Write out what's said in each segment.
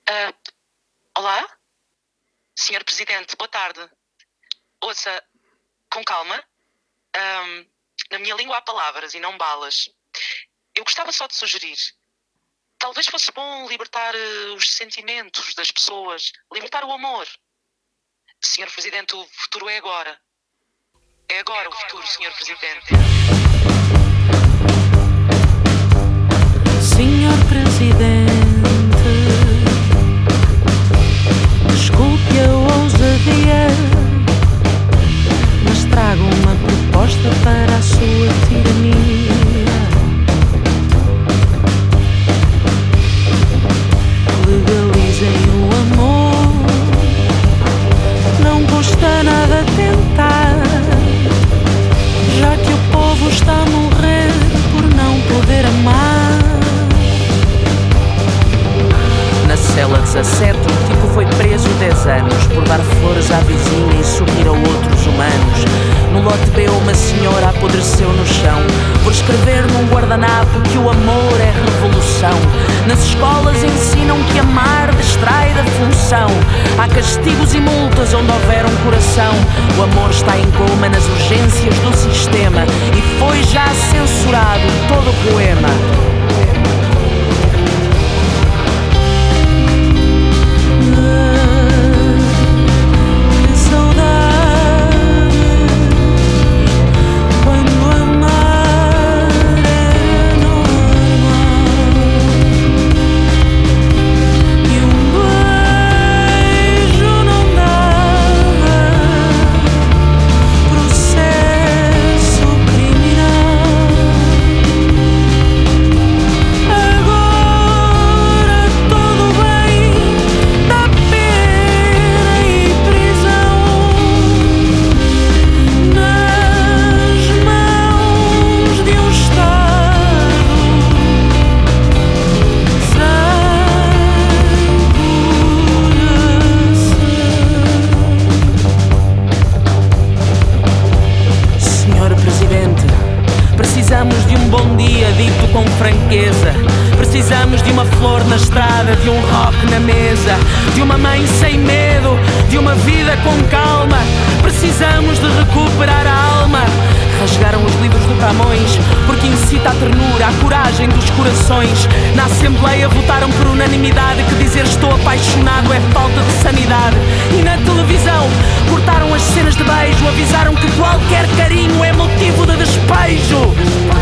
Ah, olá, senhor Presidente, boa tarde. Ouça, com calma. Na minha língua há palavras e não balas. Eu gostava só de sugerir. Talvez fosse bom libertar os sentimentos das pessoas, libertar o amor. Senhor Presidente, o futuro é agora. É agora o futuro, senhor Presidente. Senhor Presidente, desculpe a ousadia, mas trago uma proposta para a sua tirania. Legalizem o amor, não custa nada tentar, já que o povo está a morrer por não poder amar. Na cela 17, um tipo foi preso 10 anos por dar flores à vizinha e sorrir a outros humanos. No lote B, uma senhora apodreceu no chão por escrever num guardanapo que o amor é revolução. Nas escolas ensinam que amar distrai da função. Há castigos e multas onde houver um coração. O amor está em coma nas urgências do sistema e foi já censurado todo o poema. Precisamos de um bom dia dito com franqueza. Precisamos de uma flor na estrada, de um rock na mesa, de uma mãe sem medo, de uma vida com calma. Precisamos de recuperar a alma. Rasgaram os livros do Camões porque incita a ternura, a coragem dos corações. Na Assembleia votaram por unanimidade que dizer estou apaixonado é falta de sanidade. E na televisão cortaram as cenas de beijo, avisaram que qualquer carinho é motivo de despejo.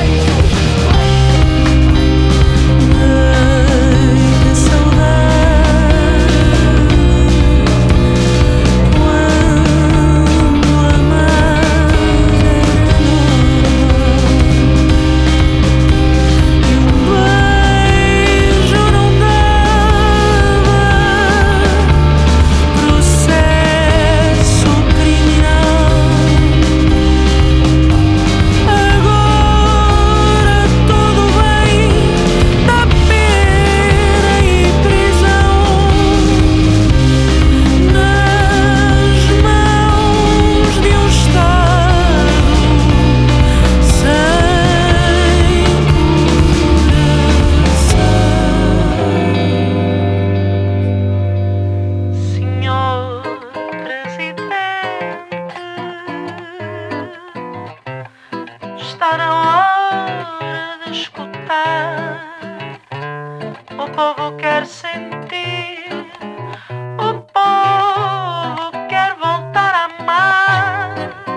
Está na hora de escutar. O povo quer sentir. O povo quer voltar a amar.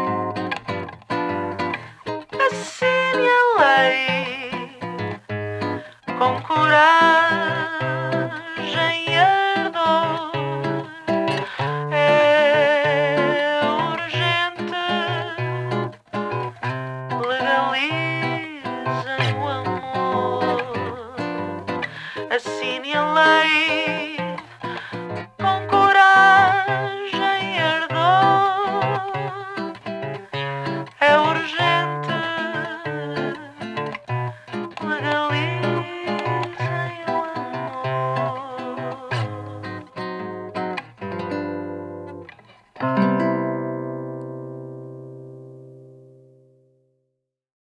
Assine a lei com coragem e ardor. É urgente. Legalizem o amor. Assine a lei